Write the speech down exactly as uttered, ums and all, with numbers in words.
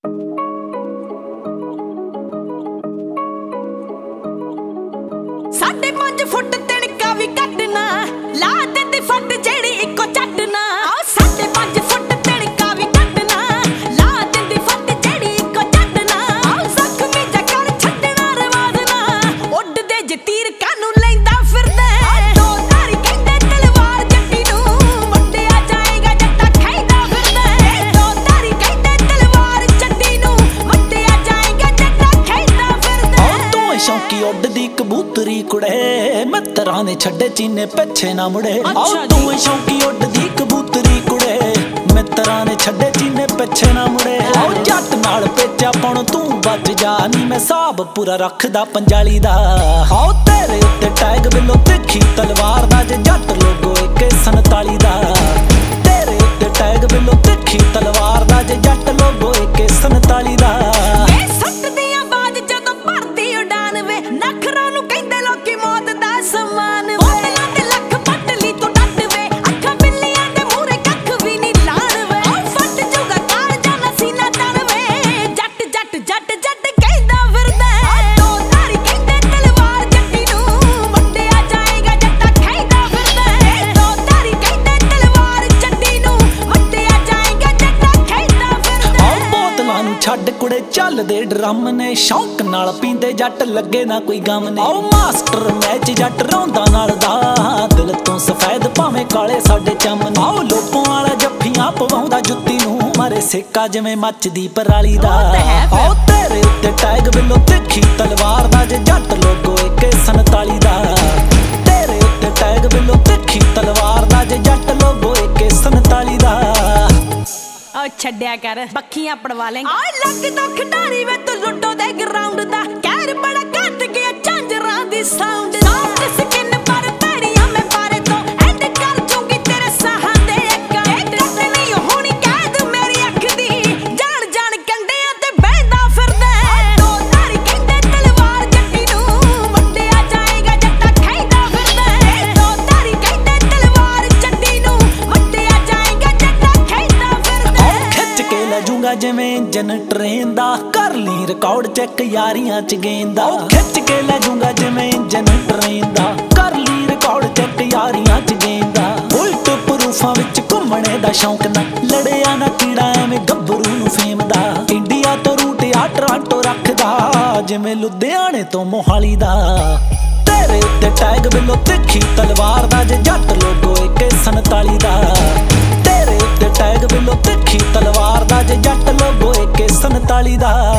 साढ़े पांच फुट तिणका भी कटना ला दिंदी फट जेड़ी इको चटना साढ़े पांच फुट तिणका भी कटना ला दिंदी फट जेड़ी इको चटना जख्मी जकर छड्डना रवाजना उड्डदे जे तीर कानू लैंदा फिरदा दो धारी कहंदे तलवार जट्टी नू वड्डिया जाएगा जट्टा खाईदा फिरदा दो धारी कहंदे तलवार जट्टी नू वड्डिया जाएगा जट्टा खाईदा फिरदा तू शौकी उड्डदी कबूतरी कुड़े मित्तरां ने छड्डे चीने पिछे ना मुड़े तू शौकी उड्डदी कबूतरी कुड़े मित्तरां ने छड्डे चीने पिछे ना मुड़े जट नाल पेचा पाउण तू बच जा नी मैं साहब पूरा रखदा पंजाली दा आओ तेरे उत्ते टैग बिलो तिखी तलवार दा जे जट लोगो एक सनताली दा तेरे उत्ते टैग बिलो तिखी तलवार दा जे जट लोगो एक सनताली दा छड्ड कुड़े चल दे ड्रम ने शौक नाल पींदे जट लगे ना कोई गम ने ओ मास्टर मैच जट रौंदा नाल दा दिल तो सफेद भावें काले साडे चमन आओ लोपों वाला जफ्फियां पवाउंदा जुत्ती नूं मारे सेका जिवें मचदी पराली दा आओ तेरे उत्ते टैग बिलो तिखी तलवार दा जे जट लोगो एक सनताली दा तेरे उत्ते टैग बिलो तिखी तलवार दा जे जट लोगो एक सनताली दा छड्या कर बखियां पड़वा लेंगे लगदा खिडारी वे तू लुडो दे ग्राउंड दा कहर बड़ा घट गया झांजरां दी साउंड सॉफ्ट स्किन पर पैड़ियां मैं पारे तो एंड कर दूंगी तेरे साहां दे अक्कां डट नहीं होनी कैद मेरी अख दी जान जान कंडियां ते बहदा फिरदा दो धारी कहंदे तलवार जट्टी नूं वड्डिया जाएगा जट्टा खाईदा फिरदा दो धारी कहंदे तलवार जट्टी नूं वड्डिया जाएगा जट्टा खाईदा फिरदा जूंगा जिवें इंजन ट्रेन दा कर ली रिकॉर्ड चेक यारियां च गेंदा खिच के ले जूंगा जिवें इंजन ट्रेन दा कर ली रिकॉर्ड चेक यारियां च गेंदा बुलट प्रूफां विच घुम्मणे दा शौक ना लड़िया ना कीड़ा एवें गब्बरू नूं फेम दा इंडिया तो रूट आ टोरंटो रखदा जिवें लुधियाणे तो मोहाली दा तेरे उत्ते टैग बिलो तिखी तलवार दा जे जट लोगो एक सनताली दा तेरे उत्ते टैग बिलो तिखी तलवार दा जे जट लोगो एक सनताली दा।